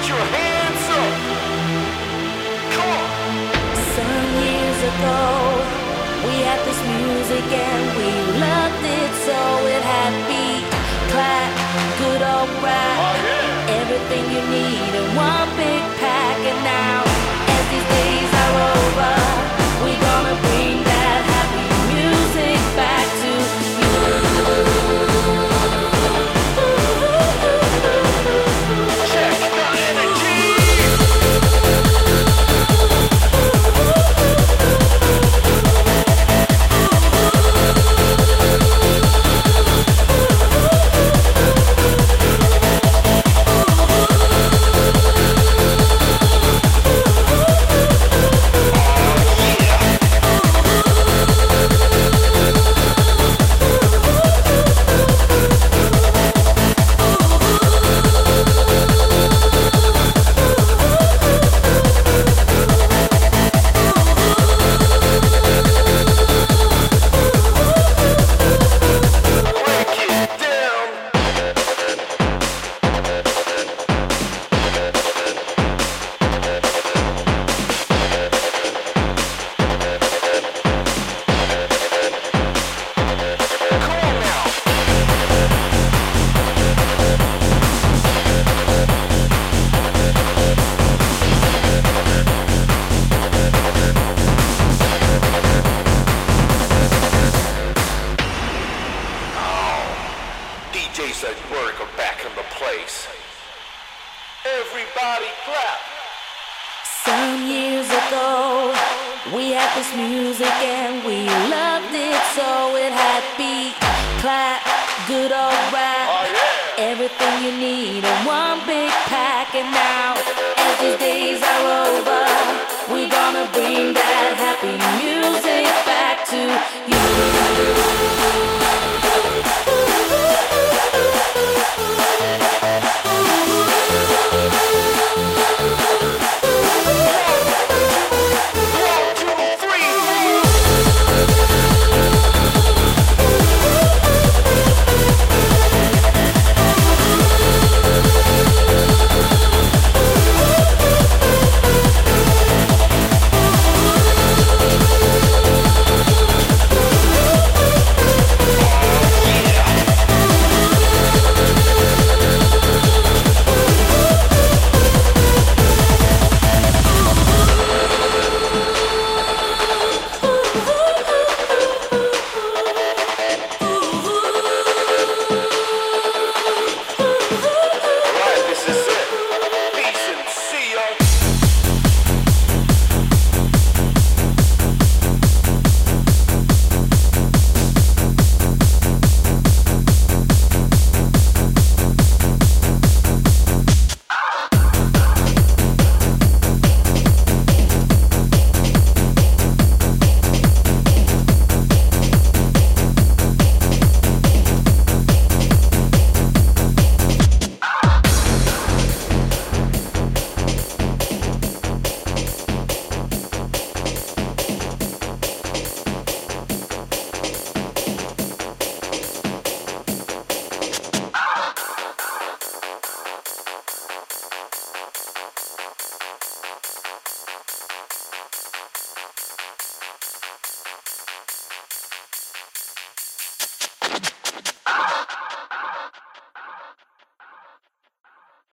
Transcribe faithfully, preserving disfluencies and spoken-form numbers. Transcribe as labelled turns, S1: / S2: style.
S1: your hands up. Come on.
S2: Some years ago, we had this music and we loved it, so it had beat, clap, good old rap,
S1: Oh, yeah.
S2: everything you need in one big pack. And now, as these days are over, we gonna bring that happy music back to you.
S1: Check the energy. Break it down. Come on now. D Js at work are back in the place. Everybody clap.
S2: Some years ago, we had this music and we loved it, so it had beat, clap, good old rap,
S1: Oh, yeah.
S2: everything you need in one